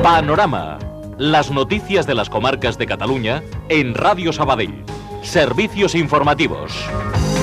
Panorama. Las noticias de las comarcas de Cataluña en Radio Sabadell. Servicios informativos.